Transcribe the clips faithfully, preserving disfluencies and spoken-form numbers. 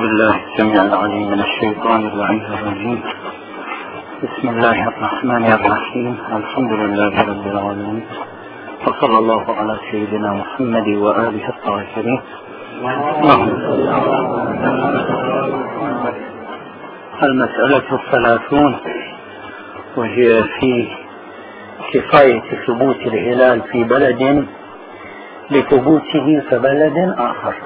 بالله السميع العليم من الشيطان اللعين الرجيم. بسم الله الرحمن الرحيم. الحمد لله رب العالمين، وصلى الله على سيدنا محمد وآله الطاهرين. المسألة الثلاثون، وهي في كفاية ثبوت الهلال في بلد لثبوته في بلد آخر.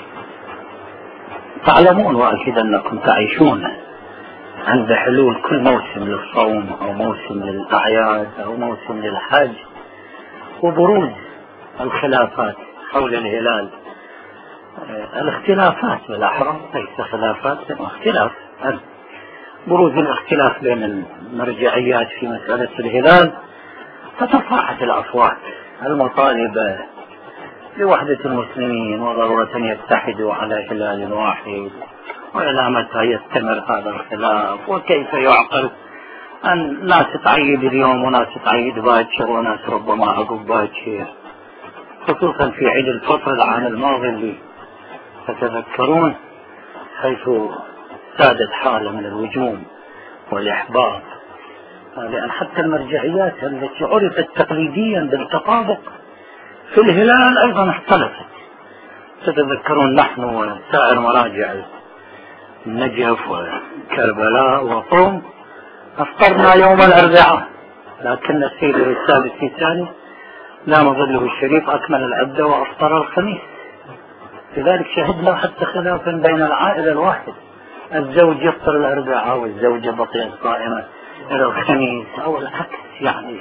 تعلمون وأكيد أنكم تعيشون عند حلول كل موسم للصوم أو موسم للأعياد أو موسم للحج وبروز الخلافات حول الهلال. الاختلافات بالأحرى ليس خلافات، اختلاف، بروز الاختلاف بين المرجعيات في مسألة الهلال، فترفعت الأصوات المطالب لوحدة المسلمين وضرورة أن يتحدوا على هلال واحد، وإلى متى يستمر هذا الخلاف، وكيف يعقل أن ناس تعيد اليوم وناس تعيد باكر وناس ربما عقب باكر، خصوصا في عيد الفطر العام الماضي اللي تتذكرون، حيث سادت حالة من الهجوم والإحباط، لأن حتى المرجعيات التي عرفت تقليديا بالتطابق في الهلال أيضا اختلفت. تتذكرون نحن وسائر مراجع النجف وكربلاء وقوم أفطرنا يوم الأربعاء، لكن السيد الرسالة الثاني لا مظله الشريف أكمل العدة وأفطر الخميس. لذلك شهدنا حتى خلافا بين العائلة الواحد، الزوج يفطر الأربعاء والزوجة بقيت صائمة إلى الخميس أو العكس يعني.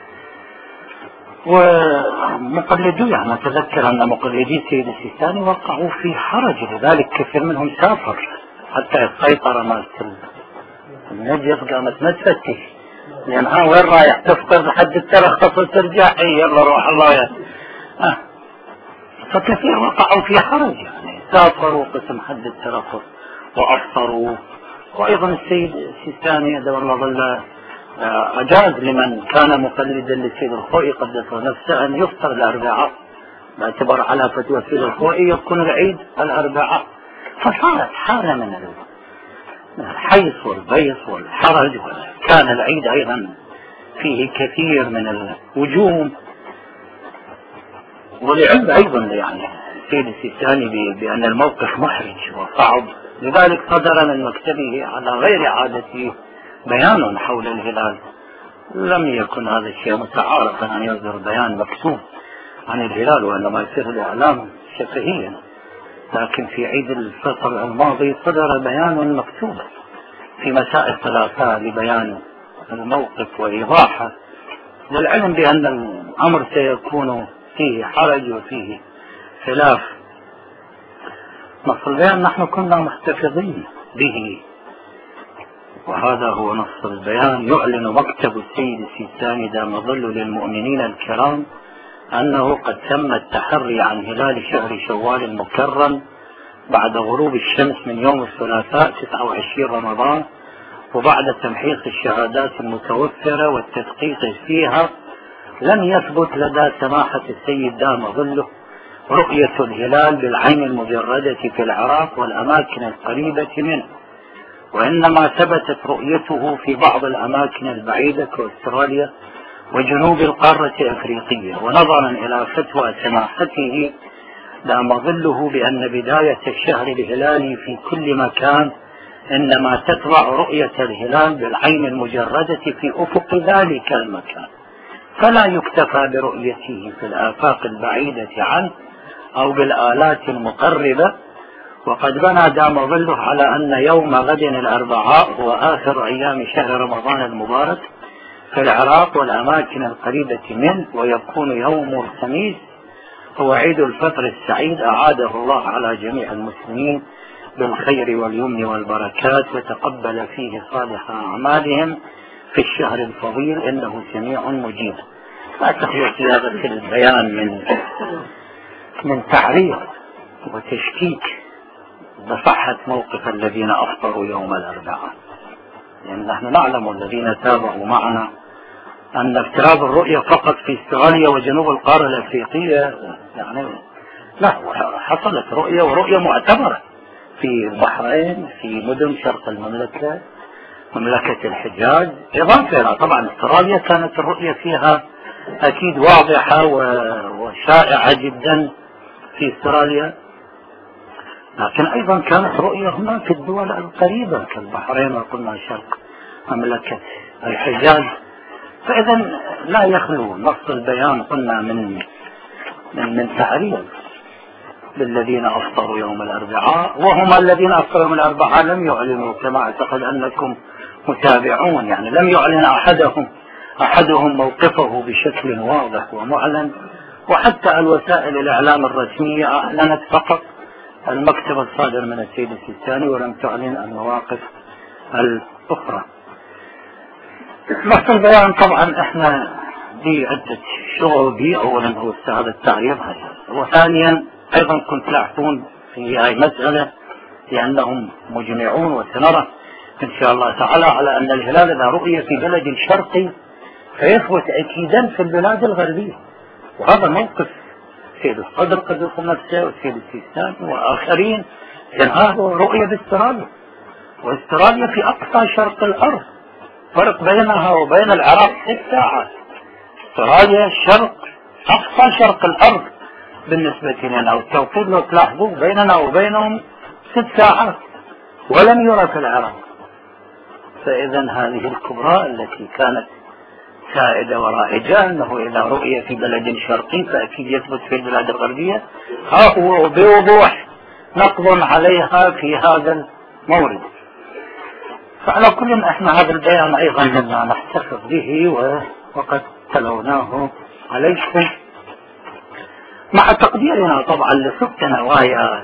ومقلدو يعني أتذكر أن مقلدي سيد السيستاني وقعوا في حرج، لذلك كثير منهم سافر حتى السيطرة مالت النجف قامت ما تفتش، لأن ها وين رايح تفطر لحد الترخص وترجع، اي يلا روح الله يا آه. فكثير وقعوا في حرج يعني، سافروا قسم حد الترخص وأفطروا. وأيضا السيد السيستاني دور الله ظل أجاز لمن كان مقلدا للسيد الخوئي قدسه نفسه أن يفطر الأربعاء، باعتبار على فتوى السيد الخوئي يكون العيد الأربعاء. فصارت حالة من الحيص والبيص والحرج، وكان العيد أيضا فيه كثير من الهجوم. ولعلم أيضا يعني السيد السيستاني بأن الموقف محرج وصعب، لذلك صدر من مكتبه على غير عادته بيان حول الهلال. لم يكن هذا الشيء متعارفا أن يصدر بيان مكتوب عن الهلال، وإنما يصير الإعلام شفهيا، لكن في عيد الفطر الماضي صدر بيان مكتوب في مساء الثلاثاء لبيان الموقف وإيضاحه، للعلم بأن الأمر سيكون فيه حرج وفيه خلاف. نص البيان نحن كنا محتفظين به، وهذا هو نص البيان: يعلن مكتب السيد السيستاني دام ظل للمؤمنين الكرام أنه قد تم التحري عن هلال شهر شوال المكرم بعد غروب الشمس من يوم الثلاثاء تسعة وعشرين رمضان، وبعد تمحيص الشهادات المتوفرة والتدقيق فيها، لم يثبت لدى سماحة السيد دام ظله رؤية الهلال بالعين المجردة في العراق والأماكن القريبة منه، وإنما ثبتت رؤيته في بعض الأماكن البعيدة كأستراليا وجنوب القارة الأفريقية. ونظرا إلى فتوى سماحته دام ظله بأن بداية الشهر الهلالي في كل مكان إنما تتبع رؤية الهلال بالعين المجردة في أفق ذلك المكان، فلا يكتفى برؤيته في الآفاق البعيدة عنه أو بالآلات المقربة. وقد بنى دام ظله على أن يوم غد الأربعاء هو آخر أيام شهر رمضان المبارك في العراق والأماكن القريبة منه، ويكون يوم الخميس هو عيد الفطر السعيد أعاده الله على جميع المسلمين بالخير واليمن والبركات، وتقبل فيه صالح أعمالهم في الشهر الفضيل إنه سميع مجيب. لا تخلو هذا البيان من من تعريض وتشكيك بصحة موقف الذين أفطروا يوم الأربعاء، لأن يعني نحن نعلم الذين تابعوا معنا أن افتراض الرؤية فقط في استراليا وجنوب القارة الأفريقية يعني لا، حصلت رؤية ورؤية معتبرة في البحرين، في مدن شرق المملكة، مملكة الحجاز، إضافة إلى طبعا استراليا كانت الرؤية فيها أكيد واضحة وشائعة جدا في استراليا، لكن أيضا كانت رؤية هنا في الدول القريبة كالبحرين وقلنا شرق مملكة الحجاز. فإذا لا يخلو نص البيان قلنا من من, من تعريض للذين أفطروا يوم الأربعاء، وهم الذين أفطروا يوم الأربعاء لم يعلنوا كما أعتقد أنكم متابعون، يعني لم يعلن أحدهم أحدهم موقفه بشكل واضح ومعلن، وحتى الوسائل الإعلام الرسمية أعلنت فقط المكتب الصادر من السيد السيستاني ولم تعلن المواقف الأخرى. نص البيان طبعا احنا دي عدة شغل بي، أولا هو هذا التعريض، وثانيا أيضا كنت تلاحظون في هذه المسألة لأنهم مجمعون، وسنرى إن شاء الله تعالى على أن الهلال إذا رؤية في بلد شرقي فيثبت أكيدا في البلاد الغربية، وهذا موقف السيد الصدر قد يكون نفسه والسيد السيستاني وآخرين، كان هذا رؤية باستراليا، واستراليا في أقصى شرق الأرض، فرق بينها وبين العراق ست ساعات. استراليا شرق أقصى شرق الأرض بالنسبة لنا، والتوقيت لو تلاحظوا بيننا وبينهم ست ساعات ولم يرى في العراق. فإذا هذه الكبرى التي كانت سائدة ورائجة أنه إذا رؤية في بلد شرقي فأكيد يثبت في البلاد الغربية، ها هو بوضوح نقض عليها في هذا المورد. فعلى كل احنا هذا البيان أيضا لنا نحتفظ به وقد تلوناه عليكم مع تقديرنا طبعا لصدق نوايا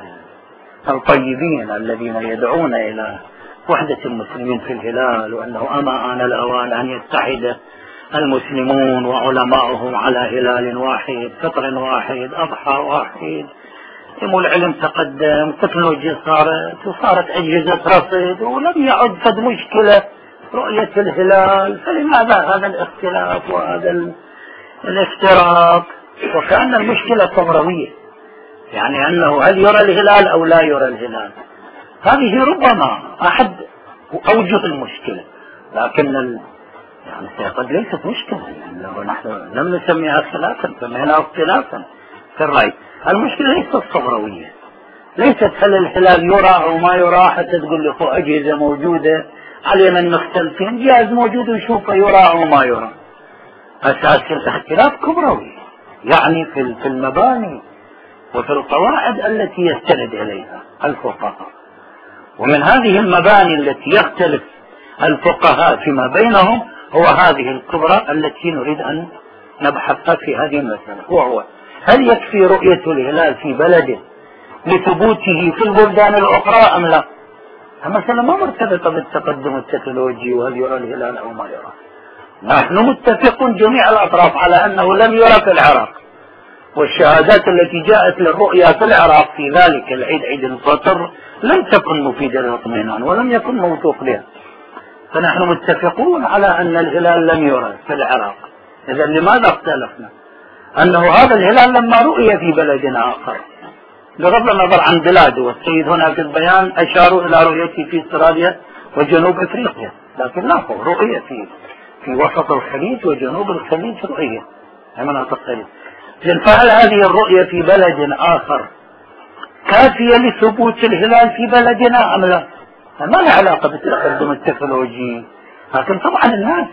الطيبين الذين يدعون إلى وحدة المسلمين في الهلال، وأنه أما آن الأوان أن يتحد المسلمون وعلماؤهم على هلال واحد، فطر واحد، أضحى واحد. العلم تقدم، التكنولوجيا صارت وصارت أجهزة رصد، ولم يعد قد مشكلة رؤية الهلال، فلماذا هذا الاختلاف وهذا الافتراق؟ وكأن المشكلة كبروية، يعني أنه هل يرى الهلال أو لا يرى الهلال. هذه ربما أحد أوجه المشكلة، لكن ال... يعني قد ليست مشكلة، يعني لو نحن لم نسميها اختلافا سميناها اختلافا في الرأي. المشكلة ليست صبروية، ليست هل الهلال يرى أو ما يرى حتى تقول لي خو أجهزة موجودة علينا المختلفين، جهاز موجود ويشوفه يرى أو ما يرى. أساس الاختلاف كبروي، يعني في في المباني وفي القواعد التي يستند إليها الفقهاء، ومن هذه المباني التي يختلف الفقهاء فيما بينهم هو هذه الكبرى التي نريد أن نبحثها في هذه المسألة، وهو هل يكفي رؤية الهلال في بلد لثبوته في البلدان الأخرى أم لا؟ المسألة ما مرتبطة بالتقدم التكنولوجي وهل يرى الهلال أو ما يرى. نحن متفقون جميع الأطراف على أنه لم يرى في العراق، والشهادات التي جاءت للرؤيا في العراق في ذلك العيد عيد الفطر لم تكن مفيدة للاطمئنان ولم يكن موثوق بها. فنحن متفقون على أن الهلال لم يرى في العراق. إذا لماذا اختلفنا؟ أنه هذا الهلال لما رؤي في بلد آخر بغض النظر عن بلاده، والسيد هنا في البيان أشاروا إلى رؤيته في استراليا وجنوب أفريقيا، لكن لا، هو رؤية في في وسط الخليج وجنوب الخليج رؤية هي مناطق الخليج. فهل هذه الرؤية في بلد آخر كافية لثبوت الهلال في بلدنا أم لا؟ ما لها علاقة بالتقدم التكنولوجي، لكن طبعا الناس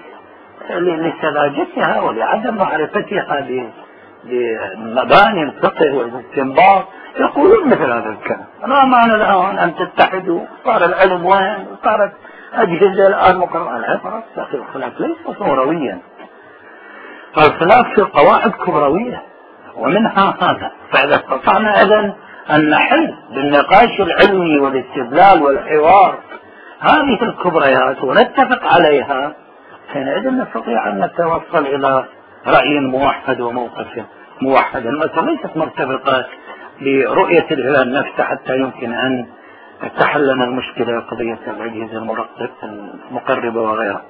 لسذاجتها ولعدم معرفتها بمباني الفقه والاستنباط يقولون مثل هذا الكلام. لا معنى الآن أن تتحدوا، صار العلم وين، صارت أجهزة الآن مقررة العبرة، لكن الخلاف ليس صورويا، الخلاف في قواعد كبروية ومنها هذا. فإذا استطعنا إذن أن نحل بالنقاش العلمي والاستدلال والحوار هذه الكبريات ونتفق عليها، حينئذ نستطيع أن نتوصل إلى رأي موحد وموقف موحد. المسألة ليست مرتبطة برؤية الهلال نفسه حتى يمكن أن تحل لنا المشكلة قضية الأجهزة المقربة وغيرها.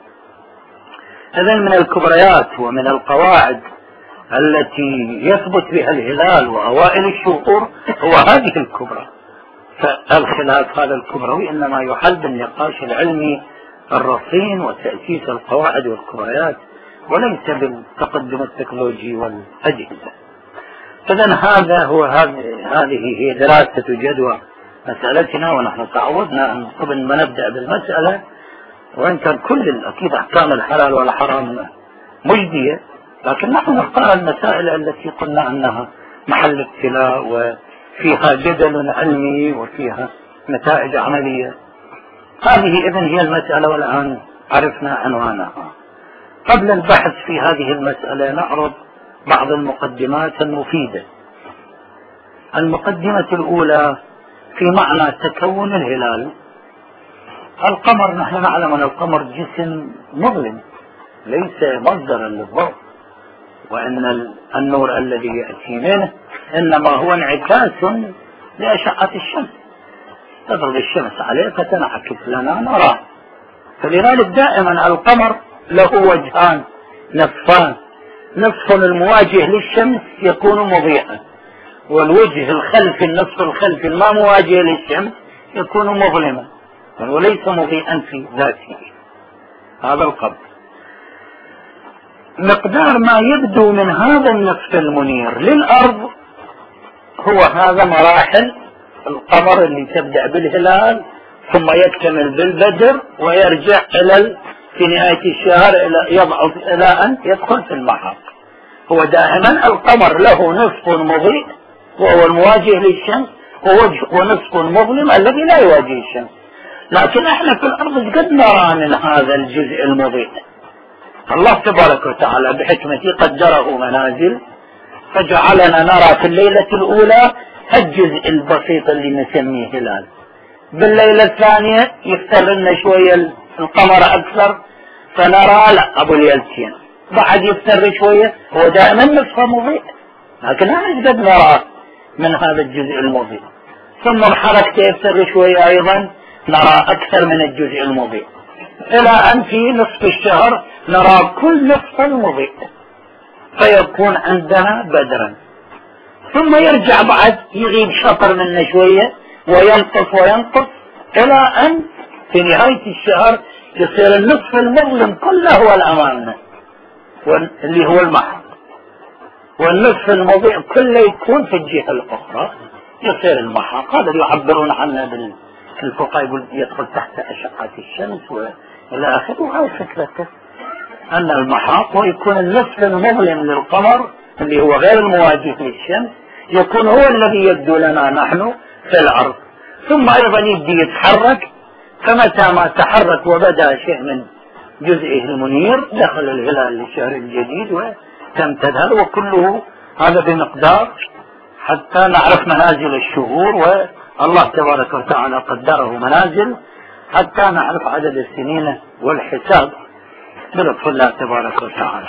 إذن من الكبريات ومن القواعد التي يثبت بها الهلال وأوائل الشهور هو هذه الكبرى، فالخلاف هذا الكبروي إنما يحل بالنقاش العلمي الرصين وتأسيس القواعد والكبريات، وليس بالتقدم التكنولوجي والأجهزة. إذن هذا هو هذه هي دراسة جدوى مسألتنا، ونحن تعودنا أن قبل ما نبدأ بالمسألة، وإن كان كل أكيد أحكام الحلال والحرام مجدية، لكن نحن نختار المسائل التي قلنا أنها محل ابتلاء وفيها جدل علمي وفيها نتائج عملية. هذه إذن هي المسألة، والآن عرفنا عنوانها. قبل البحث في هذه المسألة نعرض بعض المقدمات المفيدة. المقدمة الأولى في معنى تكون الهلال. القمر نحن نعلم أن القمر جسم مظلم ليس مصدرا للضوء، وأن النور الذي يأتي منه إنما هو انعكاس لأشعة الشمس، تضرب الشمس عليه فتنعكس لنا نراه. فلذلك دائما القمر له وجهان نصفان، نصف المواجه للشمس يكون مضيئا، والوجه الخلفي النصف الخلفي الما مواجه للشمس يكون مظلما وليس مضيئا في ذاته. هذا القبر مقدار ما يبدو من هذا النصف المنير للأرض هو هذا مراحل القمر اللي تبدأ بالهلال ثم يكتمل بالبدر ويرجع إلى في نهاية الشهر إلى يضعف إلى أن يدخل في المحاق. هو دائما القمر له نصف مضيء وهو المواجه للشمس، ونصف مظلم الذي لا يواجه الشمس. لكن احنا في الأرض قد نرى من هذا الجزء المضيء. الله تبارك وتعالى بحكمته قدره منازل فجعلنا نرى في الليلة الأولى الجزء البسيط اللي نسميه هلال، بالليلة الثانية يفتر لنا شوية القمر أكثر فنرى لا أبو ليلتين، بعد يفتر شوية، هو دائما نصفه مضيء لكن احنا قد نرى من هذا الجزء المضيء، ثم بحركته يفتر شوية أيضا نرى أكثر من الجزء المضيء، إلى أن في نصف الشهر نرى كل نصف المضيء فيكون عندنا بدرا، ثم يرجع بعد يغيب شطر منه شوية وينقص وينقص إلى أن في نهاية الشهر يصير النصف المظلم كله هو الأمامنا اللي هو المحق، والنصف المضيء كله يكون في الجهة الأخرى يصير المحق. هذا يعبرون عنه بالفقهاء يقول يدخل تحت أشعة الشمس وإلى آخره. وهي فكرته أن المحاق ويكون النصف المظلم للقمر اللي هو غير المواجه للشمس يكون هو الذي يبدو لنا نحن في الأرض، ثم أيضا يبدي يتحرك، فمتى ما تحرك وبدأ شيء من جزئه المنير دخل الهلال للشهر الجديد وتمتد هذا، وكله هذا بمقدار حتى نعرف منازل الشهور، والله تبارك وتعالى قدره منازل حتى نعرف عدد السنين والحساب بلطف الله تبارك وتعالى.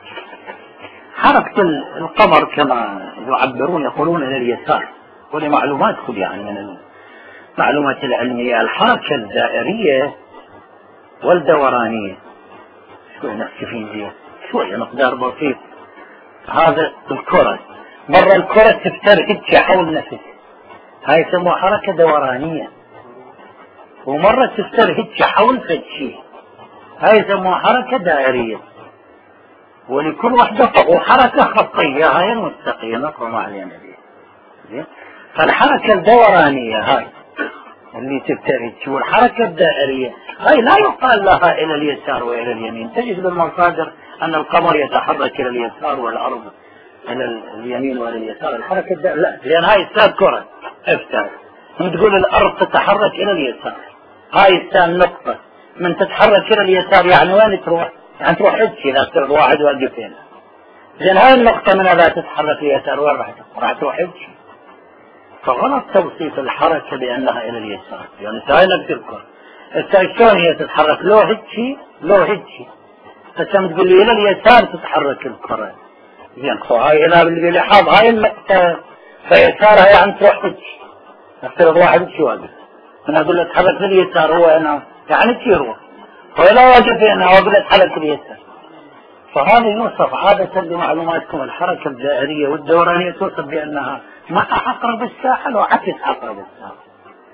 حركة القمر كما يعبرون يقولون إلى اليسار، ولمعلوماتكم يعني من المعلومات العلمية الحركة الدائرية والدورانية شوية نحكي فيه شوية مقدار بسيط. هذا الكرة مرة الكرة تفتر هيك حول نفسها، هاي يسموها حركة دورانية، ومرة تفتر هيك حول فشي، هاي يسموها حركة دائرية، ولكل واحدة وحركة خطية هاي المستقيمة وما علينا بها. فالحركة الدورانية هاي اللي تفترج، والحركة الدائرية هاي لا يقال لها إلى اليسار وإلى اليمين. تجد بالمصادر أن القمر يتحرك إلى اليسار والأرض إلى اليمين وإلى اليسار. الحركة الدائرية لا، لأن هاي استاد كرة افتر، من تقول الأرض تتحرك إلى اليسار، هاي استاد نقطة من تتحرك إلى اليسار يعني وين تروح؟ يعني تروح هيك إذا افترض واحد واقف هنا، لأن هاي النقطة من لا تتحرك اليسار وين راح راح تروح هيك. فغلط توصيف الحركة بأنها إلى اليسار، يعني هاي نفس الكرة شلون هي تتحرك لو هيك لو هيك، فسام تقول لي إلى اليسار تتحرك الكرة زين، هاي إلى باللحاظ هاي النقطة فيسارها يعني تروح هيك، افترض واحد هيك واقف أنا أقول له تحرك لليسار هو أنا يعني تيروح، ولا واقف هنا وأقول له تحرك لليسار. فهذا يوصف عادة لمعلوماتكم الحركة الدائرية والدورانية توصف بأنها مع عقرب الساحل وعكس عقرب الساحل،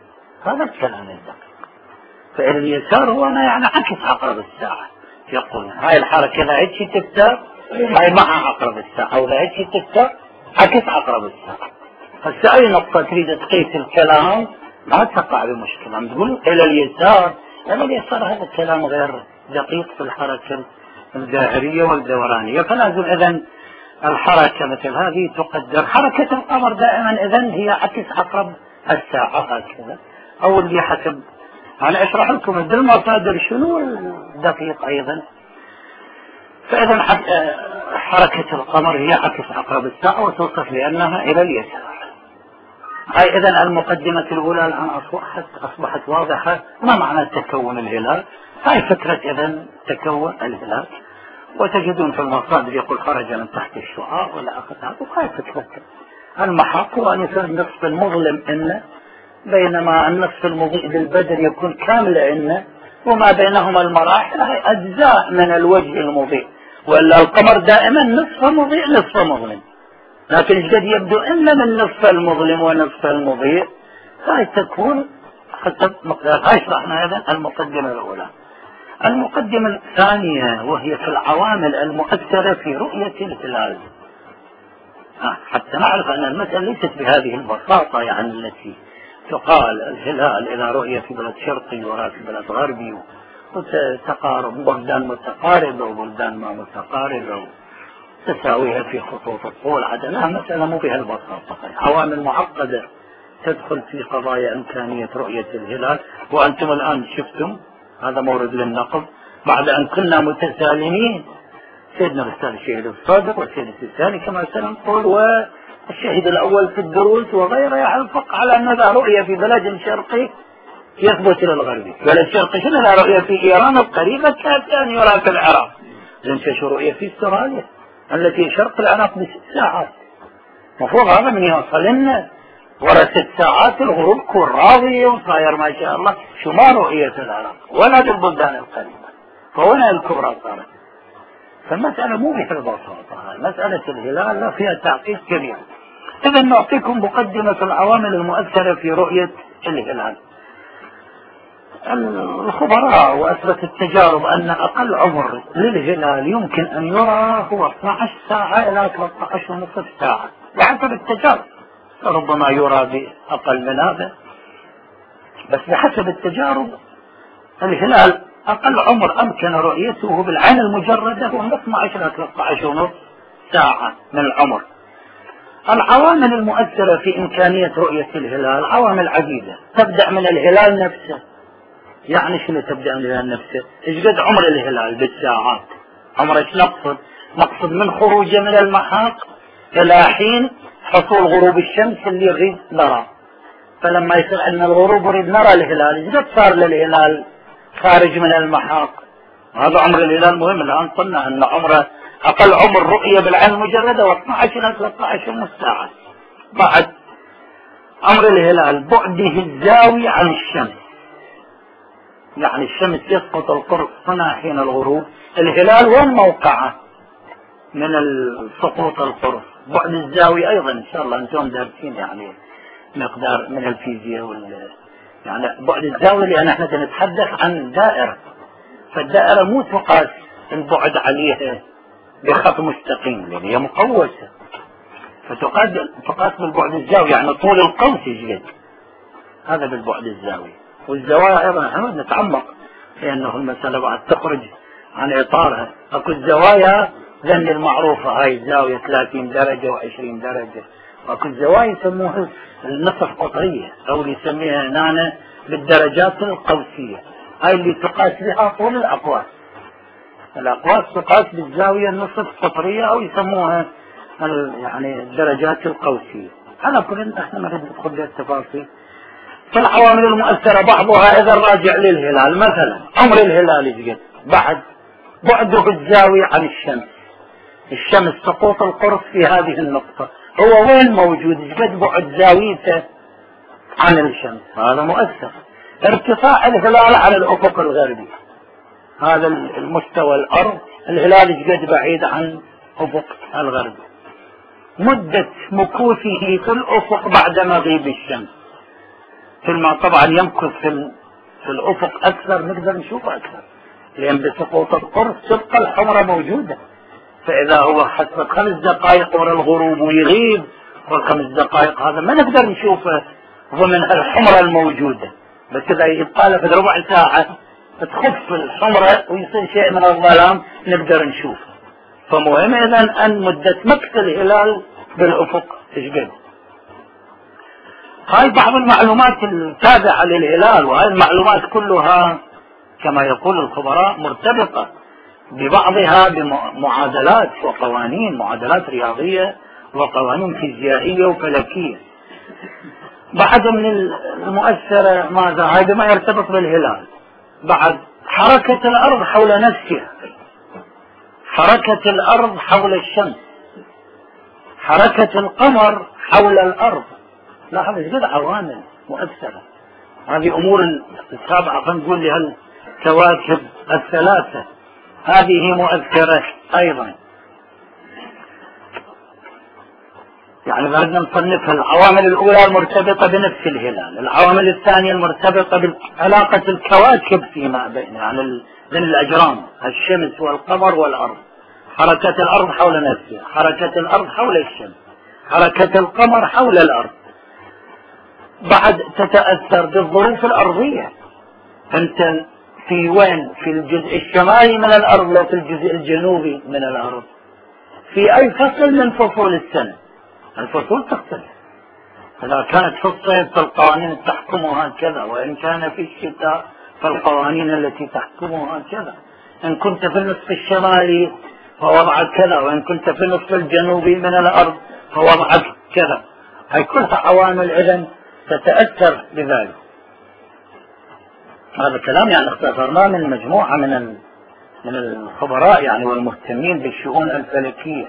هذا الكلام الدقيق. فإلى اليسار هو أنا يعني عكس عقرب الساعة، يقول هاي الحركة لا هيك تفتح هاي مع عقرب الساعة، ولا هيك تفتح عكس عقرب الساعة. هسه أي نقطة تريد تقيس الكلام ما تقع بمشكلة، تقول إلى اليسار، إلى اليسار هذا الكلام غير دقيق في الحركة الدائرية والدورانية. فلازم إذن الحركة مثل هذه تقدر. حركة القمر دائما إذن هي عكس عقرب الساعة هكذا، أو اللي حسب أنا أشرح لكم بالمصادر شنو الدقيق أيضا. فإذا حركة القمر هي عكس عقرب الساعة وتوصف لأنها إلى اليسار. هاي إذن المقدمة الأولى الآن أصبحت أصبحت واضحة. ما معنى تكون الهلال؟ هاي فكرة إذن تكون الهلال، وتجدون في المصادر يقول خرج من تحت الشعاع ولا أخذ هذا. هاي فكرة المحاق هو أن يصير النصف المظلم إنه، بينما النصف المضيء للبدر يكون كامل إنه، وما بينهما المراحل هي أجزاء من الوجه المضيء. وإلا القمر دائما نصف مضيء نصف مظلم، لكن قد يبدو إلا من نصف المظلم ونصف المضيء. هاي تكون حسب مقدار. هاي شرحنا هذا المقدمة الأولى. المقدمة الثانية وهي في العوامل المؤثرة في رؤية الهلال، آه حتى نعرف أن المسألة ليست بهذه البساطة، يعني التي تقال الهلال إذا رؤية في بلد شرقي يرى في بلد غربي، وتقارب بلدان متقاربة وبلدان ما متقاربة تساويها في خطوط الطول عدا. لا، مسألة مو بها البساطة، عوامل معقدة تدخل في قضايا إمكانية رؤية الهلال. وأنتم الآن شفتم هذا مورد للنقد بعد أن كنا متسالمين. سيدنا الأستاذ الشهيد الصادق والشهيد الثاني كما سنقول، والشهيد الأول في الدروس وغيره يحفق على أن لا رؤية في بلد شرقي يثبت للغربي. بلد شرقي شنو لا رؤية في إيران القريبة كان يرى في العراق. لنشوف رؤية في استراليا التي شرق العراق بست ساعات. مفروض هذا من يوصل لنا ورا ست ساعات الغروب كون راضي وصاير ما شاء الله. شو ما رؤية العراق ولا البلدان القريبة، فهنا الكبرى صارت. فالمسألة مو بها البساطة. مسألة الهلال لا فيها تعقيد كبير. إذا نعطيكم مقدمة في العوامل المؤثرة في رؤية الهلال. الخبراء وأثبت التجارب أن أقل عمر للهلال يمكن أن يرى هو اثنتي عشرة ساعة إلى ثلاثة عشر ونصف ساعة بحسب التجارب. ربما يرى بأقل من هذا، بس بحسب التجارب الهلال أقل عمر أمكن رؤيته بالعين المجردة هو اثنتي عشرة إلى ثلاثة عشر ونصف ساعة من العمر. العوامل المؤثرة في إمكانية رؤية الهلال عوامل عديدة، تبدأ من الهلال نفسه. يعني شنو تبدأ من الهلال نفسه؟ ايش قد عمر الهلال بالساعات؟ عمر ايش نقصد؟ نقصد من خروجه من المحاق إلى حين حصول غروب الشمس اللي نريد نرى. فلما يصير عندنا الغروب نريد نرى الهلال، ايش قد صار للهلال خارج من المحاق؟ هذا عمر الهلال مهم. الآن قلنا أن عمره أقل عمر رؤية بالعين المجردة واثنتي عشرة إلى ثلاثة عشر نصف ساعة. بعد عمر الهلال بعده الزاوي عن الشمس، يعني الشمس يسقط القرص هنا حين الغروب، الهلال وين موقعه من سقوط القرص؟ بعد الزاوية أيضا إن شاء الله أنتم دارسين يعني مقدار من الفيزياء وال يعني بعد الزاوية، لأن احنا نتحدث عن دائرة، فالدائرة مو تقاس البعد عليها بخط مستقيم لأن هي مقوسة، فتقاس تقاس بالبعد الزاوي، يعني طول القوس يجد هذا بالبعد الزاوي. والزوايا أيضا احنا نتعمق لأنه المسألة بعد تخرج عن إطارها. أكو الزوايا ذن المعروفة، هاي الزاوية ثلاثين درجة وعشرين درجة، وأكو الزوايا يسموها النصف قطرية أو اللي يسميها هنا بالدرجات القوسية، هاي اللي تقاس بها طول الأقواس. الأقواس تقاس بالزاوية النصف قطرية أو يسموها يعني الدرجات القوسية. على كل احنا ما ندخل بالتفاصيل. فالعوامل المؤثرة بعضها إذا راجع للهلال، مثلا عمر الهلال يجد بعد بعده الزاوي عن الشمس، الشمس سقوط القرص في هذه النقطة، هو وين موجود؟ يجد بعد زاويته عن الشمس، هذا مؤثر. ارتفاع الهلال على الأفق الغربي، هذا المستوى الأرض، الهلال يجد بعيد عن أفق الغربي. مدة مكوثه في الأفق بعد مغيب الشمس، كل ما طبعا يمكث في, في الأفق أكثر نقدر نشوفه أكثر، لأن بسقوط القرص تبقى الحمرة موجودة. فإذا هو حسب خمس دقائق ورا الغروب ويغيب والخمس دقائق هذا ما نقدر نشوفه، هو من الحمرة الموجودة. بس إذا يبقى له في ربع ساعة تخف الحمرة ويصير شيء من الظلام نقدر نشوفه. فمهم إذن أن مدة مكث الهلال بالأفق تشقد. هاي بعض المعلومات التابعة للهلال، وهاي المعلومات كلها كما يقول الخبراء مرتبطة ببعضها بمعادلات وقوانين، معادلات رياضية وقوانين فيزيائية وفلكية. بعد من المؤثرة ماذا؟ هذا ما يرتبط بالهلال. بعد حركة الأرض حول نفسها، حركة الأرض حول الشمس، حركة القمر حول الأرض. لاحظ ايش قد عوامل مؤثرة. هذه أمور السابعة خلينا نقول لهالكواكب الثلاثة هذه مؤثرة أيضا. يعني بدنا نصنفها: العوامل الأولى المرتبطة بنفس الهلال، العوامل الثانية المرتبطة بعلاقة الكواكب فيما بين يعني بين الأجرام الشمس والقمر والأرض، حركة الأرض حول نفسها، حركة الأرض حول الشمس، حركة القمر حول الأرض. بعد تتأثر بالظروف الأرضية، أنت في وين؟ في الجزء الشمالي من الأرض لو في الجزء الجنوبي من الأرض، في أي فصل من فصول السنة. الفصول تختلف، إذا كانت في الصيف فالقوانين تحكمها كذا، وإن كان في الشتاء فالقوانين التي تحكمها كذا. إن كنت في النصف الشمالي فوضعك كذا، وإن كنت في النصف الجنوبي من الأرض فوضعك كذا. هاي كلها عوامل إذن تتأثر بذلك. هذا الكلام يعني اختصرناه من مجموعة من من الخبراء يعني والمهتمين بالشؤون الفلكية.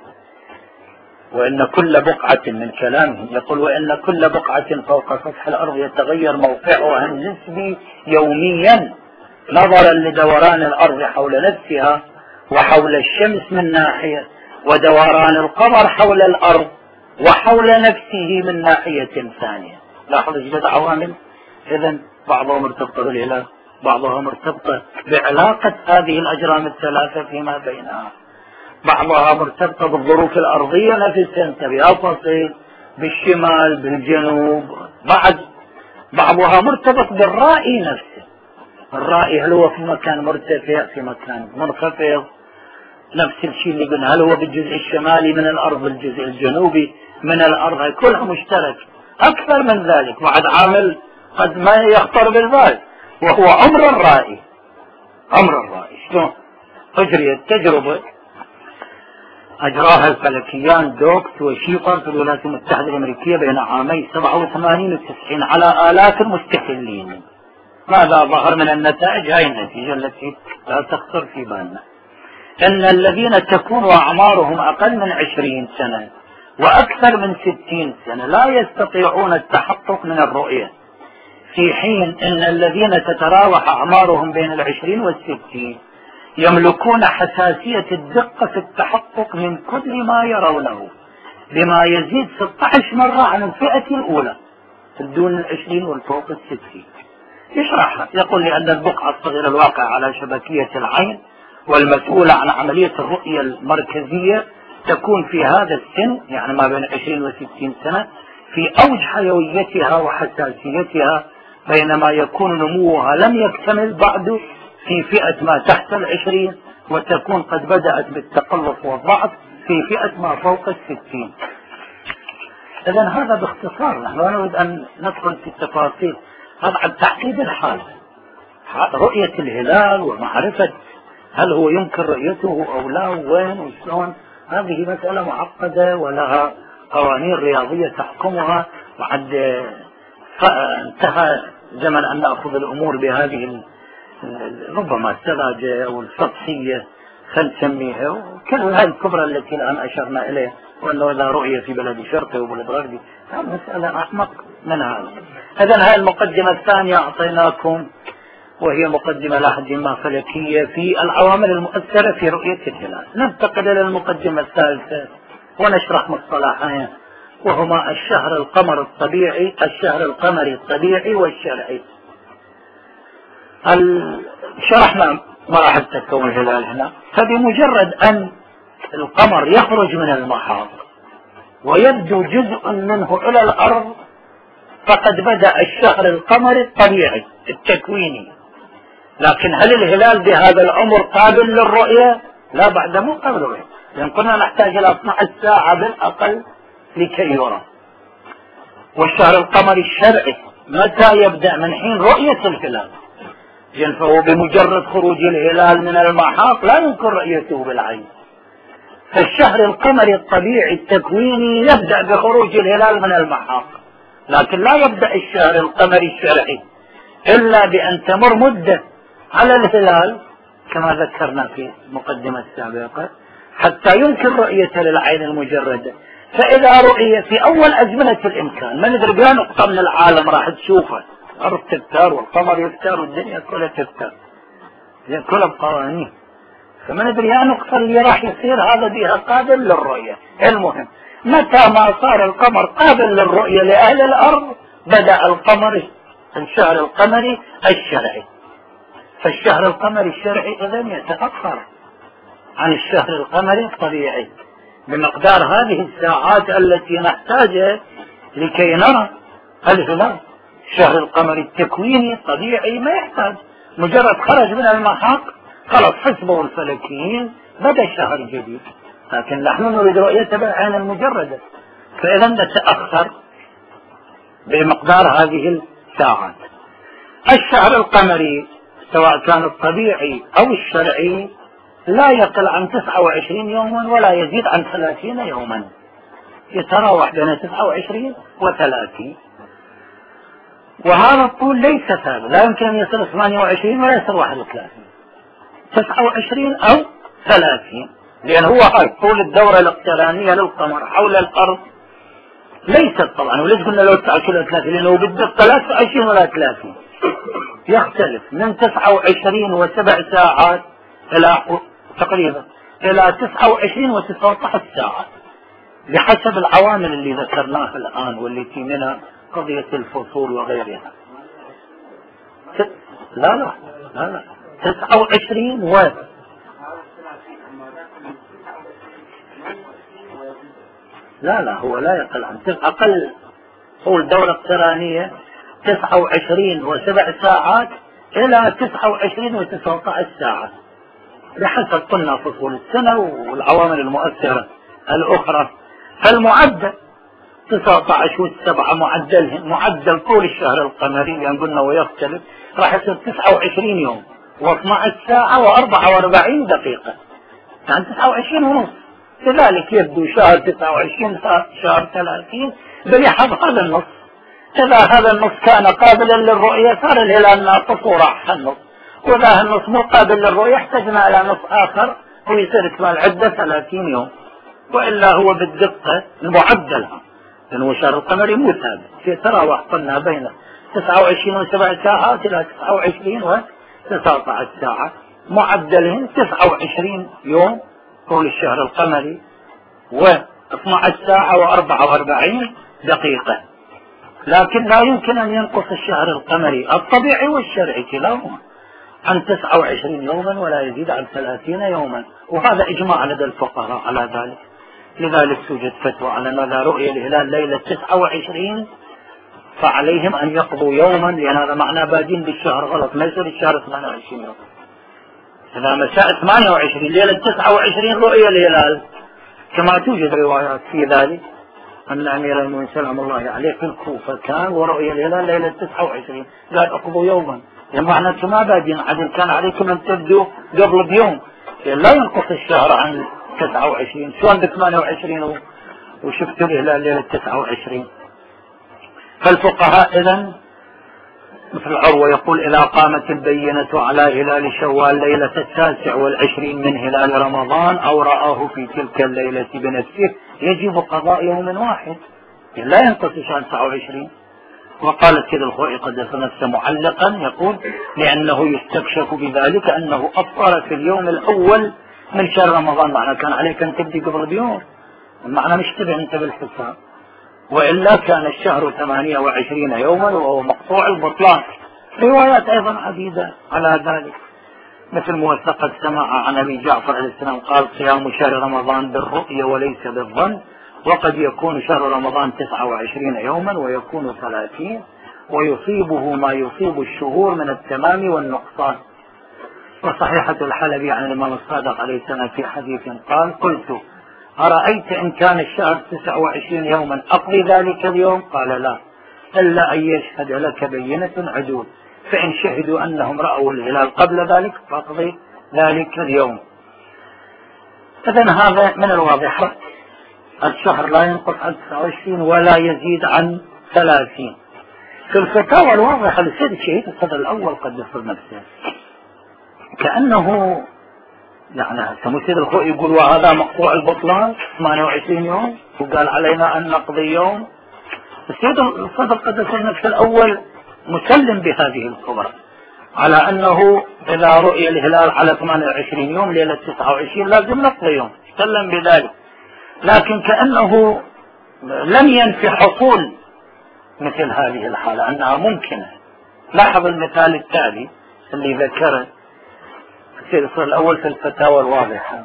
وإن كل بقعة من كلامهم يقول: وإن كل بقعة فوق سطح الأرض يتغير موقعها النسبي يوميا نظرا لدوران الأرض حول نفسها وحول الشمس من ناحية، ودوران القمر حول الأرض وحول نفسه من ناحية ثانية. لاحظ ايش عوامل. إذن بعضها مرتبطة بالهلال، بعضها مرتبطة بعلاقة هذه الأجرام الثلاثة فيما بينها، بعضها مرتبطة بالظروف الأرضية نفسها، انت بأفصيل بالشمال بالجنوب. بعد بعضها مرتبط بالرائي نفسه، الرائي هل هو في مكان مرتفع في مكان منخفض، نفس الشيء اللي قلنا هل هو بالجزء الشمالي من الأرض بالجزء الجنوبي من الأرض. هي كلها مشترك. أكثر من ذلك بعد عامل قد ما يخطر بالبال، وهو أمر الرائي. أمر الرائي شلون أجري التجربة أجراها الفلكيان دوكت وشيفر في الولايات المتحدة الأمريكية بين عامي سبعة وثمانين وتسعين على آلاف المستحلين. ماذا ظهر من النتائج؟ هاي النتيجة التي لا تخطر في بالنا: أن الذين تكون أعمارهم أقل من عشرين سنة وأكثر من ستين سنة لا يستطيعون التحقق من الرؤية، في حين أن الذين تتراوح أعمارهم بين العشرين والستين يملكون حساسية الدقة في التحقق من كل ما يرونه بما يزيد ستة عشر مرة عن الفئة الأولى دون العشرين والفوق الستين. يشرحها يقول: لأن البقعة الصغيرة الواقعة على شبكية العين والمسؤولة عن عملية الرؤية المركزية تكون في هذا السن يعني ما بين عشرين وستين سنة في أوج حيويتها وحساسيتها، بينما يكون نموها لم يكتمل بعد في فئة ما تحت العشرين، وتكون قد بدأت بالتقلص والضعف في فئة ما فوق الستين. إذن هذا باختصار، نحن لا نريد أن ندخل في التفاصيل. هذا عن تعقيد الحال، رؤية الهلال ومعرفة هل هو يمكن رؤيته أو لا وين وشلون، هذه مسألة معقدة ولها قوانين رياضية تحكمها. وعد انتهى زمن أن نأخذ الأمور بهذه ربما السذاجة أو السطحية خل نسميها، وكل هذه الكبرى التي الآن أشرنا إليها، وأنه إذا رؤية في بلد شرقي وبلد غربي هذه مسألة أعمق من هذا. إذن هذه المقدمة الثانية أعطيناكم، وهي مقدمة لحد ما فلكية في العوامل المؤثرة في رؤية الهلال. ننتقل إلى المقدمة الثالثة ونشرح مصطلحين وهما الشهر القمر الطبيعي الشهر القمري الطبيعي والشرعي. شرحنا مراحل تكون الهلال هنا. فبمجرد أن القمر يخرج من المحاط ويبدو جزء منه إلى الأرض فقد بدأ الشهر القمري الطبيعي التكويني. لكن هل الهلال بهذا العمر قابل للرؤية؟ لا، بعد مو قابل للرؤية، لأن كنا نحتاج إلى اثنتا عشرة ساعة بالأقل لكي يرى. والشهر القمري الشرعي متى يبدأ؟ من حين رؤية الهلال، فهو بمجرد خروج الهلال من المحاط لا يمكن رؤيته بالعين. فالشهر القمري الطبيعي التكويني يبدأ بخروج الهلال من المحاط، لكن لا يبدأ الشهر القمري الشرعي إلا بأن تمر مدة على الهلال كما ذكرنا في المقدمة السابقة حتى يمكن رؤيته للعين المجردة. فإذا رؤية في أول أزمنة الإمكان ما ندري بها نقطة من العالم راح تشوفه، الأرض تفتر والقمر يفتر والدنيا كلها تفتر كلها بقوانين، فما ندري ها نقطة اللي راح يصير هذا بها قابل للرؤية. المهم متى ما صار القمر قابل للرؤية لأهل الأرض بدأ القمر الشهر القمري الشرعي. فالشهر القمري الشرعي إذن يتأخر عن الشهر القمري الطبيعي بمقدار هذه الساعات التي نحتاجها لكي نرى الهلال. الشهر القمري التكويني الطبيعي ما يحتاج، مجرد خرج من المحاق خلص حسبه الفلكيين بدأ شهر جديد، لكن نحن نريد رؤيته بالعين المجردة، فإذا نتأخر بمقدار هذه الساعات. الشهر القمري سواء كان الطبيعي أو الشرعي لا يقل عن تسعة وعشرين يوما ولا يزيد عن ثلاثين يوما، يتراوح بين تسعة وعشرين وثلاثين، وهذا الطول ليس ثابت، لا يمكن أن يصل ثمانية وعشرين ولا يصل واحد وثلاثين، تسعة وعشرين أو ثلاثين، لأن هو هاي طول الدورة الاقترانية للقمر حول الأرض ليست طبعا، وليش قلنا لو تسعة وعشرين ولا ثلاثين لأنه بالضبط ثلاثة وعشرين ولا ثلاثين، يختلف من تسعة وعشرين وسبع ساعات إلى تقريبا إلى تسعة وعشرين وتسعة عشر ساعة بحسب العوامل اللي ذكرناها الآن والتي منها قضية الفصول وغيرها. لا لا لا لا تسعة وعشرين و لا لا هو لا يقل عن أقل هو الدورة اقترانية تسعة وعشرين وسبع ساعات إلى تسعة وعشرين وتسعة عشر ساعة بحسب قلنا فصول السنة والعوامل المؤثرة الأخرى. فالمعدل تسعة عشر والسبعة معدلهم معدل طول الشهر القمري لأن قلنا ويختلف راح يصير تسعة وعشرين يوم واثنتا عشرة ساعة وأربعة وأربعين دقيقة، يعني تسعة وعشرين ونص. كذلك يبدو شهر تسعة وعشرين شهر ثلاثين بلحظ هذا النص. إذا هذا النص كان قابلا للرؤية صار الهلال ناقص وراح النص، وإذا النص مو قابل للرؤية احتجنا إلى نص آخر ويصير إكمال عدة ثلاثين يوم، وإلا هو بالدقة المعدلة لأنه الشهر القمري مو ثابت في تراوح قلنا بين تسعة وعشرين وسبع ساعات إلى تسعة وعشرين وتسعة عشر ساعة، معدلهم تسعة وعشرين يوم طول الشهر القمري واثنتا عشرة ساعة وأربعة وأربعين دقيقة. لكن لا يمكن أن ينقص الشهر القمري الطبيعي والشرعي كلاهما عن تسعة وعشرين يوما ولا يزيد عن ثلاثين يوما، وهذا إجماع لدى الفقهاء على ذلك. لذلك توجد فتوى على مدى رؤية الهلال ليلة تسعة وعشرين فعليهم أن يقضوا يوما، لأن هذا معناه بادين بالشهر غلط، ما يصير الشهر ثمانية وعشرين يوم. إذا مساء ثمانية وعشرين ليلة تسعة وعشرين رؤية الهلال كما توجد روايات في ذلك أن أمير المؤمنين سلام الله عليه في الكوفة كان ورؤية الهلال ليلة تسعة وعشرين قال اقضوا يوما، يعني معنى ما بادين عدل كان عليكم أن تبدوا قبل بيوم، يعني لا ينقص الشهر عن تسعة وعشرين، شلون بثمانية وعشرين وشفتوا الهلال ليلة تسعة وعشرين. فالفقهاء إذن مثل عروة يقول إذا قامت البينة على هلال شوال ليلة التاسع والعشرين من هلال رمضان أو رآه في تلك الليلة بنفسه يجب قضاء يوم واحد لا ينقص عن تسعة وعشرين. وقالت كذا الخوئي قد نفسه معلقا يقول لأنه يستكشف بذلك أنه أفطر في اليوم الأول من شهر رمضان، معنى كان عليك أن تبدي قبل بيوم، معنى مشتبه أنت بالحساب. وإلا كان الشهر ثمانية وعشرين يوما وهو مقطوع البطلان. روايات أيضا عديدة على ذلك، مثل موثقة سماعة عن أبي جعفر عليه السلام قال: صيام شهر رمضان بالرؤية وليس بالظن، وقد يكون شهر رمضان تسعة وعشرين يوما ويكون ثلاثين، ويصيبه ما يصيب الشهور من التمام والنقصان. وصحيحة الحلبي عن الإمام الصادق عليه السلام في حديث قال: قلت: أرأيت إن كان الشهر تسعة وعشرين يوما أقضي ذلك اليوم؟ قال: لا، إلا أن يشهد لك بينة عدول، فإن شهدوا أنهم رأوا الهلال قبل ذلك فاقضي ذلك اليوم. إذن هذا من الواضح، الشهر لا ينقص عن تسعة وعشرين ولا يزيد عن ثلاثين. في الفتاوى الواضحة للسيد الشهيد الصدر الأول قد يصل نفسه كأنه يعني سيد الخوئي يقول: وهذا مقطوع البطلان ثمانية وعشرين يوم، وقال علينا أن نقضي يوم. السيد الصدر قد يصل نفسه الأول مسلم بهذه الخبر على أنه إذا رؤي الهلال على ثمانية وعشرين يوم ليلة تسعة وعشرين لازم نقضي يوم، سلم بذلك، لكن كأنه لم ينفي حصول مثل هذه الحالة أنها ممكنة. لاحظ المثال التالي اللي ذكره السيد الصدر الأول في الفتاوى الواضحة،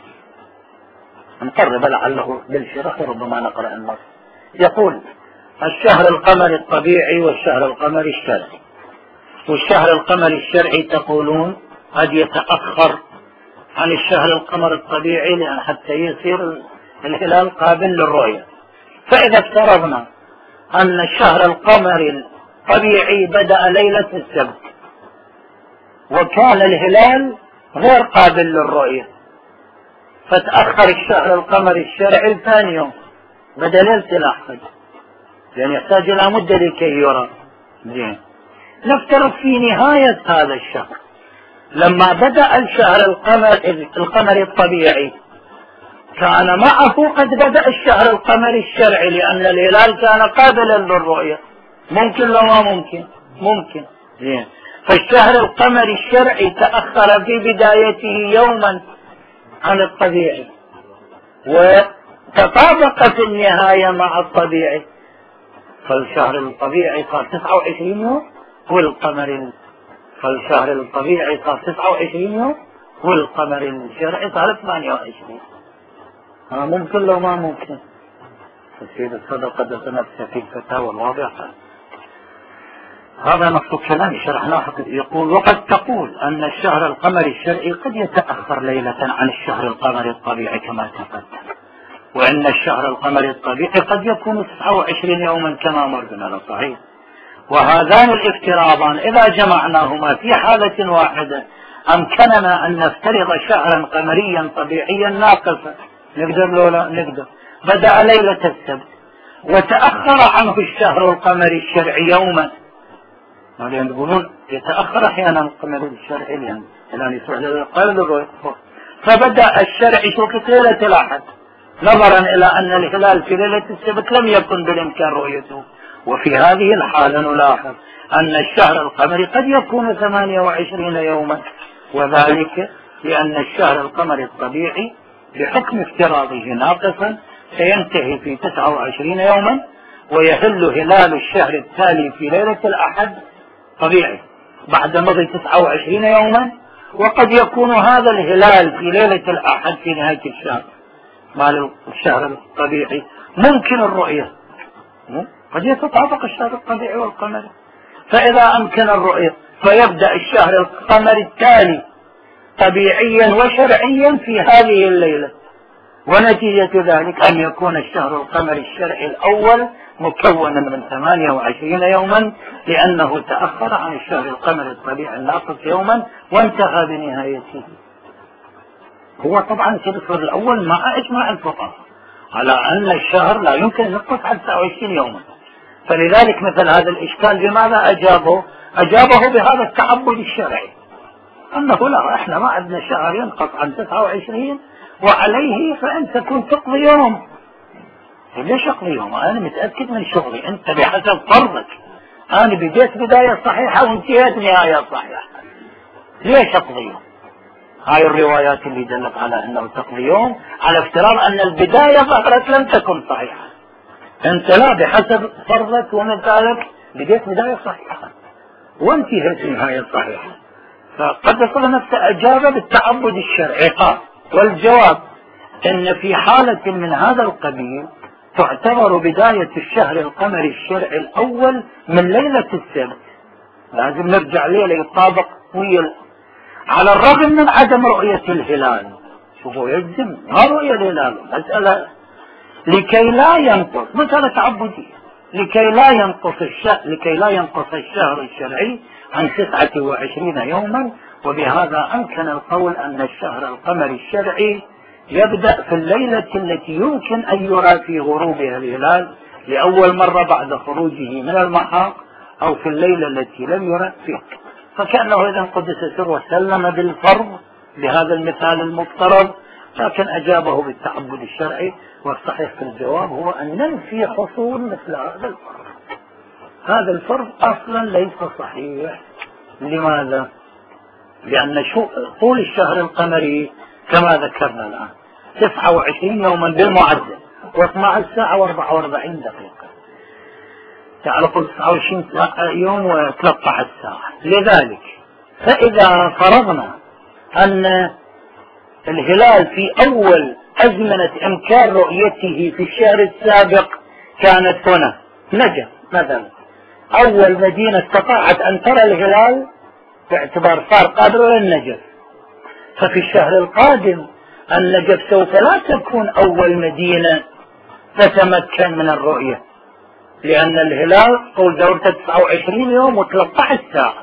نقرب لعله بالشرح وربما نقرأ النص. يقول: الشهر القمري الطبيعي والشهر القمري الشرعي. والشهر القمري الشرعي تقولون قد يتأخر عن الشهر القمري الطبيعي لأن حتى يصير الهلال قابل للرؤية. فإذا افترضنا أن الشهر القمري الطبيعي بدأ ليلة السبت وكان الهلال غير قابل للرؤية، فتأخر الشهر القمري الشرعي الثاني يوم بدأ ليلة الأحد، يعني يحتاج إلى مدة لكي يرى. زين، نفترض في نهاية هذا الشهر لما بدأ الشهر القمري القمري الطبيعي كان معه قد بدأ الشهر القمري الشرعي، لأن الهلال كان قابلا للرؤية. ممكن لو ما ممكن؟ ممكن. زين، فالشهر القمري الشرعي تأخر في بدايته يوما عن الطبيعي وتطابق في النهاية مع الطبيعي، فالشهر الطبيعي صار تسعة وعشرين يوم والقمر فالشهر الطبيعي صار تسعة وعشرين يوم والقمر الشرعي صار ثمانية وعشرين. ها ممكن لو ما ممكن؟ السيد الصدر قدس نفسه في الفتاوى الواضحة. هذا نص كلام شرحناه. يقول: وقد تقول أن الشهر القمري الشرعي قد يتأخر ليلة عن الشهر القمري الطبيعي كما تقدم، وأن الشهر القمري الطبيعي قد يكون تسعة وعشرين يوما كما مرنا. صحيح، وهذان الافتراضان إذا جمعناهما في حالة واحدة أمكننا أن نفترض شهرا قمريا طبيعيا ناقصا. نقدر لو لا نقدر؟ بدأ ليلة السبت وتأخر عنه الشهر القمري الشرعي يوما، لأن يقولون يتأخر أحيانا القمري الشرعي لأن الآن يصبح قبل الرؤية، فبدأ الشرعي شوكة ليلة الأحد نظرا إلى أن الهلال في ليلة السبت لم يكن بالإمكان رؤيته. وفي هذه الحالة نلاحظ أن الشهر القمري قد يكون ثمانية وعشرين يوما، وذلك لأن الشهر القمري الطبيعي بحكم افتراضه ناقصا سينتهي في تسعة وعشرين يوما ويهل هلال الشهر التالي في ليلة الأحد طبيعي بعد مضي تسعة وعشرين يوما، وقد يكون هذا الهلال في ليلة الأحد في نهاية الشهر مال الشهر الطبيعي ممكن الرؤية، قد يتطابق الشهر الطبيعي والقمري، فإذا أمكن الرؤية فيبدأ الشهر القمري التالي طبيعيا وشرعيا في هذه الليلة، ونتيجة ذلك أن يكون الشهر القمري الشرعي الأول مكونا من ثمانية وعشرين يوما لأنه تأخر عن الشهر القمري الطبيعي الناقص يوما وانتهى بنهايته. هو طبعا الشهر الأول مع إجماع الفقهاء على أن الشهر لا يمكن أن ينقص عن تسعة وعشرين يوما، فلذلك مثل هذا الإشكال بماذا أجابه؟ أجابه بهذا التعبد الشرعي أنه لا، إحنا ما عندنا شهر ينقص عن تسعة وعشرين وعليه فأنت تكون تقضي يوم. ليش أقضي يوم؟ أنا متأكد من شغلي، أنت بحسب فرضك، أنا بديت بداية صحيحة وانتهيت نهاية صحيحة، ليش أقضي يوم؟ هاي الروايات اللي دلت على أنه تقضي يوم على افتراض أن البداية ظهرت لم تكن صحيحة، أنت لا بحسب فرضك ومثالك بديت بداية صحيحة وانتهت نهاية صحيحة، فقد يقول نفسه أجاب بالتعبد الشرعي. قال والجواب إن في حالة من هذا القبيل تعتبر بداية الشهر القمري الشرعي الأول من ليلة السبت، لازم نرجع ليلة يطابق ويا، على الرغم من عدم رؤية الهلال. شوفوا يجزم ما رؤية الهلال، مسألة لكي لا ينقص، مسألة تعبدية، لكي لا ينقص الشهر لكي لا ينقص الشهر الشرعي عن تسعة وعشرين يوما. وبهذا أمكن القول أن الشهر القمري الشرعي يبدأ في الليلة التي يمكن أن يرى في غروبها الهلال لأول مرة بعد خروجه من المحاق، أو في الليلة التي لم يرى فيها. فكأنه إذا قدس سره وسلم بالفرض بهذا المثال المفترض، لكن أجابه بالتعبد الشرعي. والصحيح في الجواب هو أن ننفي حصول مثل هذا الفرض. هذا الفرض أصلا ليس صحيح. لماذا؟ لأن طول الشهر القمري كما ذكرنا الآن تسعة وعشرين يوما بالمعدل واثنتا عشرة ساعة وأربعة وأربعين دقيقة، تعرفوا تسعة وعشرين يوم وثلاثة عشر ساعة. لذلك فإذا فرضنا أن الهلال في أول أزمنة إمكان رؤيته في الشهر السابق كانت هنا نجف مثلا، أول مدينة استطاعت أن ترى الهلال باعتبار صار قادر للنجف، ففي الشهر القادم النجف سوف لا تكون أول مدينة تتمكن من الرؤية، لأن الهلال طول دورته تسعة وعشرين يوم وثلاثة عشر ساعة،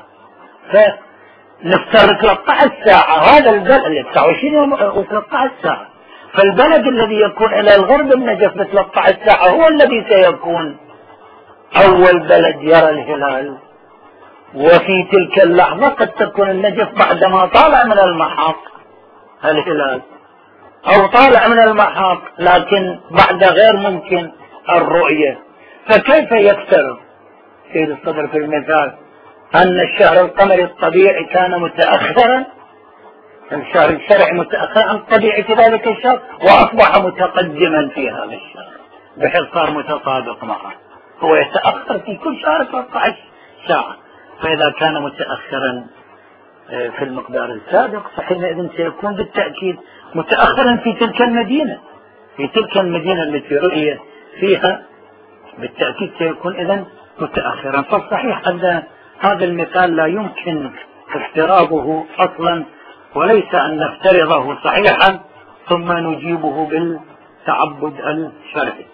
فنفترض ثلاثة عشر ساعة هذا البلد تسعة وعشرين يوم وثلاثة عشر ساعة، فالبلد الذي يكون إلى الغرب النجف ب ثلاثة عشر ساعة هو الذي سيكون أول بلد يرى الهلال. وفي تلك اللحظة قد تكون النجف بعدما طالع من المحاق الهلال، أو طالع من المحاق لكن بعد غير ممكن الرؤية. فكيف يفترض سيد الصدر في المثال أن الشهر القمري الطبيعي كان متأخرا، الشهر الشرعي متأخرا عن الطبيعي في ذلك الشهر، وأصبح متقدما في هذا الشهر بحيث صار متطابق معه، هو يتأخر في كل شهر ثلاثة عشر ساعة. فإذا كان متأخرا في المقدار السابق فحينئذ سيكون بالتأكيد متأخرا في تلك المدينة، في تلك المدينة التي رؤية فيها بالتأكيد سيكون إذن متأخرا. فالصحيح أن هذا المثال لا يمكن افتراضه أصلا، وليس أن نفترضه صحيحا ثم نجيبه بالتعبد الشرعي.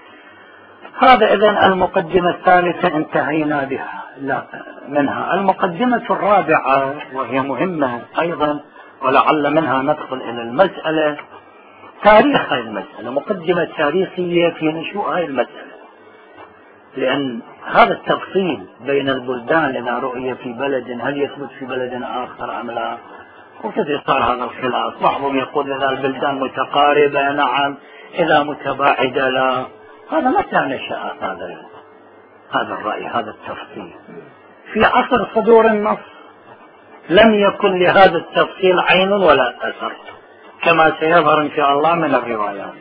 هذا إذن المقدمة الثالثة انتهينا بها لا منها. المقدمة الرابعة وهي مهمة أيضا ولعل منها ندخل إلى المسألة، تاريخ هذه المسألة، مقدمة تاريخية في نشوء هذه المسألة، لأن هذا التفصيل بين البلدان إذا رؤية في بلد هل يثبت في بلد آخر أم لا، وكذا صار هذا الخلاف. بعضهم يقول إذا البلدان متقاربة نعم، إذا متباعدة لا. هذا متى نشأ هذا هذا الرأي هذا التفصيل؟ في عصر صدور النص لم يكن لهذا التفصيل عين ولا أثر كما سيظهر إن شاء الله من الروايات.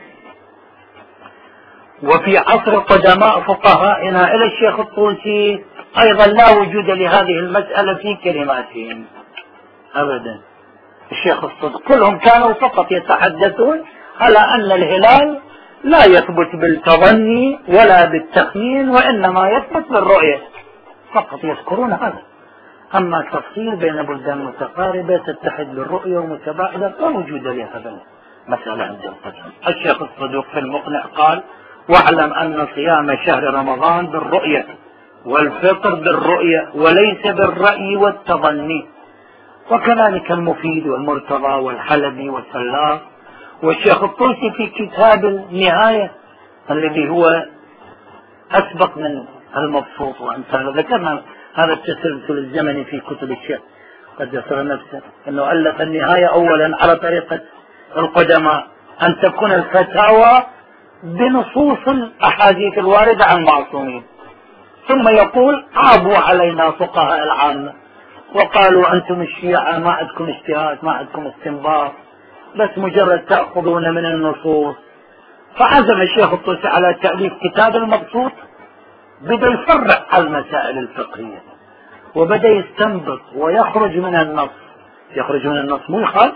وفي عصر قدماء فقهائنا إلى الشيخ الطوسي أيضا لا وجود لهذه المسألة في كلماتهم أبدا. الشيخ الصدق كلهم كانوا فقط يتحدثون على أن الهلال لا يثبت بالتظني ولا بالتخمين، وإنما يثبت بالرؤية فقط، يذكرون هذا. أما التفصيل بين بلدان متقاربة تتحد بالرؤية ومتباعدة لا وجود لهذا مسألة عند القدم. الشيخ الصدوق في المقنع قال: واعلم أن صيام شهر رمضان بالرؤية والفطر بالرؤية وليس بالرأي والتظني. وكذلك المفيد والمرتضى والحلبي والسلاف. والشيخ الطوسي في كتاب النهاية الذي هو أسبق من المبسوط وأمثاله ذكرنا هذا التسلسل الزمني في كتب الشيخ قد يصير نفسه أنه ألف النهاية أولا على طريقة القدماء أن تكون الفتاوى بنصوص الأحاديث الواردة عن المعصومين، ثم يقول عابوا علينا فقهاء العامة وقالوا أنتم الشيعة ما عندكم اجتهاد ما عندكم استنباط، بس مجرد تأخذون من النصوص فعزم الشيخ الطوسي على تأليف كتاب المبسوط، بدأ يفرع على المسائل الفقهية وبدأ يستنبط ويخرج من النص. يخرج من النص مو يخالف،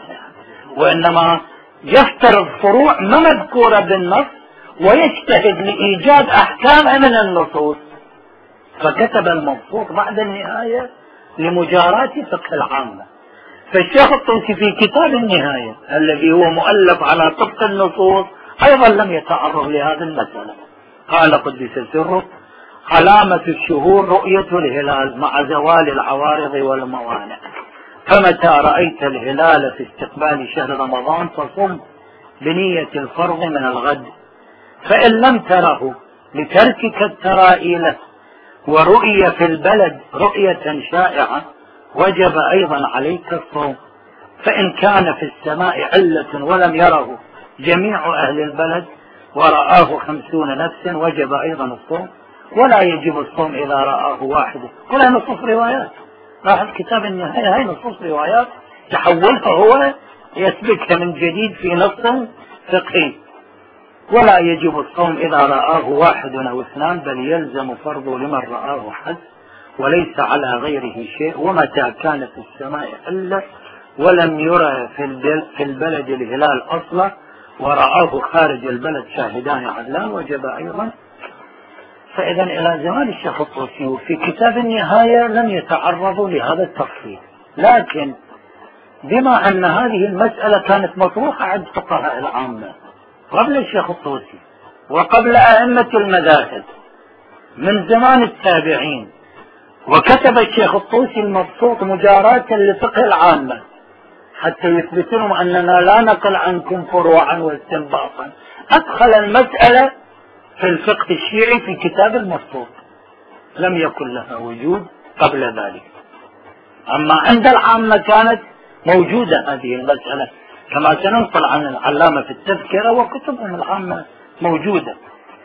وإنما يفترض فروع ما مذكورة بالنص ويجتهد لإيجاد أحكام من النصوص. فكتب المبسوط بعد النهاية لمجاراة فقه العامة. فالشيخ الطوسي في كتاب النهاية الذي هو مؤلف على طبق النصوص أيضا لم يتعرض لهذه المسألة. قال قدس سره: علامة الشهور رؤية الهلال مع زوال العوارض والموانع، فمتى رأيت الهلال في استقبال شهر رمضان فصم بنية الفرض من الغد، فإن لم تره لتركك الترائيل ورؤية في البلد رؤية شائعة وجب أيضا عليك الصوم، فإن كان في السماء علة ولم يره جميع أهل البلد ورآه خمسون نفسا وجب أيضا الصوم، ولا يجب الصوم إذا رآه واحد. كلها نصوص روايات. راح كتاب النهاية هاي نصوص روايات تحولها هو يسبكها من جديد في نص فقهي. ولا يجب الصوم إذا رآه واحد أو اثنان، بل يلزم فرضه لمن رآه حد وليس على غيره شيء. ومتى كان في السماء إلا ولم يرى في البلد الهلال أصلا ورآه خارج البلد شاهدان عدلان وجب أيضا. فإذا إلى زمان الشيخ الطوسي في كتاب النهاية لم يتعرضوا لهذا التفصيل، لكن بما أن هذه المسألة كانت مطروحة عند فقهاء العامة قبل الشيخ الطوسي وقبل أئمة المذاهب من زمان التابعين، وكتب الشيخ الطوسي المبسوط مجاراة لفقه العامة حتى يثبت لهم أننا لا نقل عنكم فروعا واستنباطا، أدخل المسألة في الفقه الشيعي في كتاب المبسوط، لم يكن لها وجود قبل ذلك. أما عند العامة كانت موجودة هذه المسألة كما سننقل عن العلامة في التذكرة وكتبهم العامة موجودة.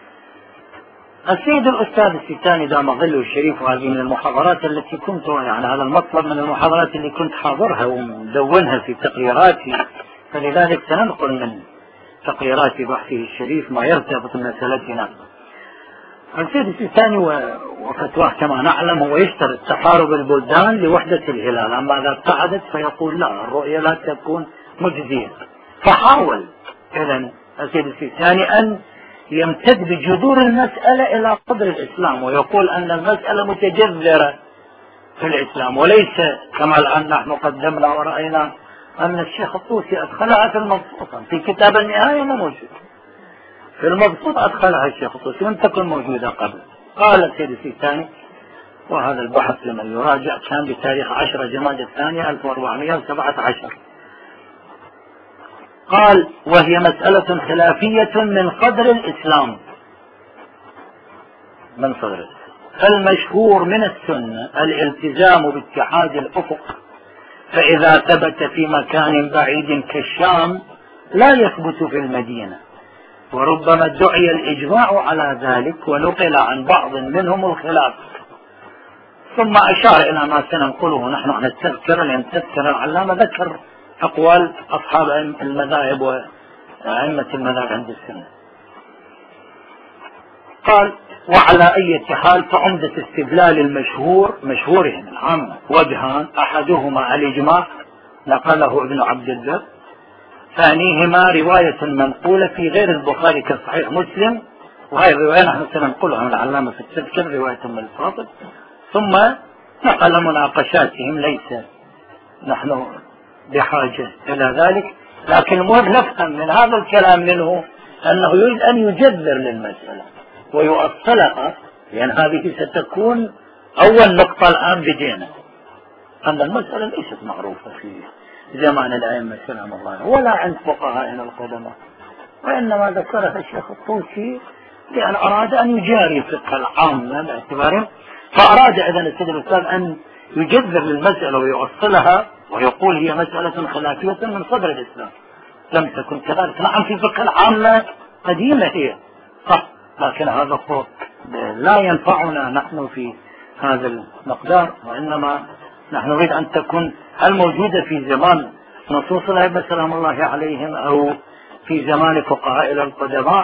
السيد الأستاذ السيستاني دام ظله الشريف، وهذه من المحاضرات التي كنت يعني هذا المطلب من المحاضرات اللي كنت حاضرها ومدونها في تقريراتي، فلذلك سننقل من تقريرات بحثه الشريف ما يرتبط بمسألتنا. السيد السيستاني وفتواه كما نعلم هو يشترط تقارب البلدان لوحدة الهلال، أما إذا ابتعدت فيقول لا، الرؤية لا تكون مجزية. فحاول إذن السيد السيستاني أن يمتد بجذور المسألة إلى قدر الإسلام، ويقول أن المسألة متجذرة في الإسلام، وليس كما الآن نحن قدمنا ورأينا أن الشيخ الطوسي أدخلها في المبسوط في كتاب النهاية ما موجود، في المبسوط أدخلها الشيخ الطوسي لم تكن موجودة قبل. قال السيد السيستاني، وهذا البحث لمن يراجع كان بتاريخ عشرة جماد الثانية ألف وأربعمائة وسبعة عشر، قال: وهي مسألة خلافية من قدر الإسلام، من قدر الإسلام. فالمشهور من السنة الالتزام باتحاد الأفق، فإذا ثبت في مكان بعيد كالشام لا يثبت في المدينة، وربما ادعي الإجماع على ذلك ونقل عن بعض منهم الخلاف. ثم أشار إلى ما سننقله نحن عن التذكرة، لأن تذكر العلامة ذكر أقوال أصحاب المذاهب وأئمة المذاهب عند السنة. قال: وعلى أي حال فعمدة استدلال المشهور مشهورهم العامة وجهان، أحدهما الإجماع نقله ابن عبد البر، ثانيهما رواية منقولة في غير البخاري كصحيح مسلم، وهذه الرواية نحن سننقلها من العلامة في التذكر رواية من الفاضل، ثم نقل مناقشاتهم، ليس نحن بحاجة إلى ذلك، لكن المهم نفهم من هذا الكلام منه أنه يريد أن يجذر للمسألة ويؤصلها، لأن هذه ستكون أول نقطة الآن بدينا، أن المسألة ليست معروفة في زمان الأئمة سلام الله ولا عند فقهائنا القدماء، وإنما ذكرها الشيخ الطوسي لأن أراد أن يجاري فقه العامة باعتباره، فأراد إذن السيد الأستاذ أن يجذر للمسألة ويؤصلها ويقول هي مسألة خلافية من صدر الإسلام، لم تكن كذلك. نعم في فقه العامة قديمة هي صح، لكن هذا الصوت لا ينفعنا نحن في هذا المقدار، وإنما نحن نريد أن تكون هل موجودة في زمان نصوص الأئمة سلام الله عليهم أو في زمان فقهاء القدماء،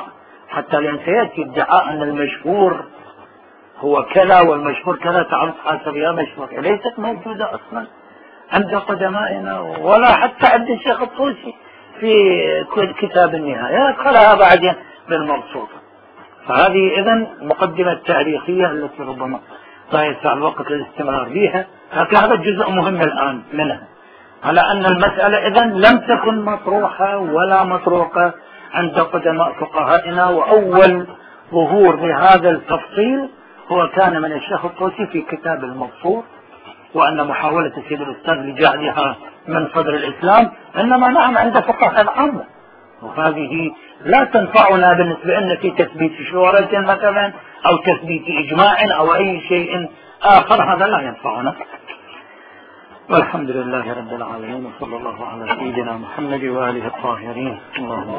حتى لأن سيأتي ادعاء أن المشهور هو كذا والمشهور كذا، تعال حسب يا مشهور، ليست موجودة أصلا عند قدمائنا ولا حتى عند الشيخ الطوسي في كتاب النهاية، أدخلها بعدين بالمبسوطة. فهذه إذن مقدمة تاريخية التي ربما لا يسع الوقت للاستمرار بها، لكن هذا جزء مهم الآن منها، على أن المسألة إذن لم تكن مطروحة ولا مطروقة عند قدماء فقهائنا، وأول ظهور لهذا التفصيل هو كان من الشيخ الطوسي في كتاب المبسوط، وأن محاولة سيد الأستاذ لجعلها من صدر الإسلام إنما نعم عند فقهاء العامة، وهذه لا تنفعنا بالنسبة لنا في تثبيت شورة مثلا أو تثبيت إجماع أو أي شيء آخر، هذا لا ينفعنا. والحمد لله رب العالمين، وصلى الله على سيدنا محمد وآله الطاهرين. اللهم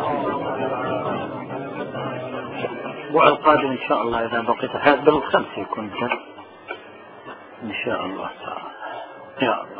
الأسبوع القادم إن شاء الله إذا بقيت هذا بالخمس يكون إن شاء الله تعالى. يا